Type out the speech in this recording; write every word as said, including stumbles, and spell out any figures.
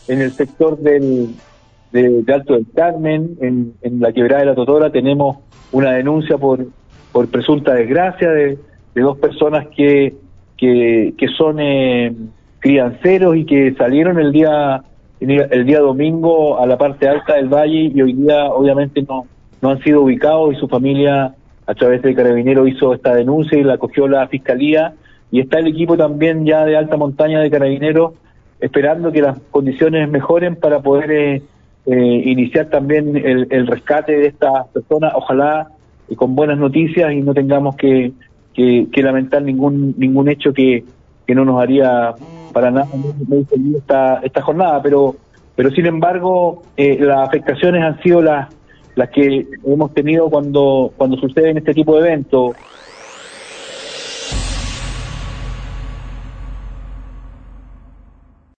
en el sector del, de, de Alto del Carmen, en, en la Quebrada de la Totora, tenemos una denuncia por, por presunta desgracia de, de dos personas que, que, que son eh, crianceros y que salieron el día el día domingo a la parte alta del valle y hoy día obviamente no, no han sido ubicados y su familia a través de Carabineros hizo esta denuncia y la acogió la Fiscalía y está el equipo también ya de alta montaña de Carabineros esperando que las condiciones mejoren para poder eh, eh, iniciar también el, el rescate de estas personas, ojalá eh, con buenas noticias y no tengamos que, que, que lamentar ningún ningún hecho que, que no nos haría para nada muy feliz esta, esta jornada, pero pero sin embargo eh, las afectaciones han sido las las que hemos tenido cuando cuando suceden este tipo de eventos,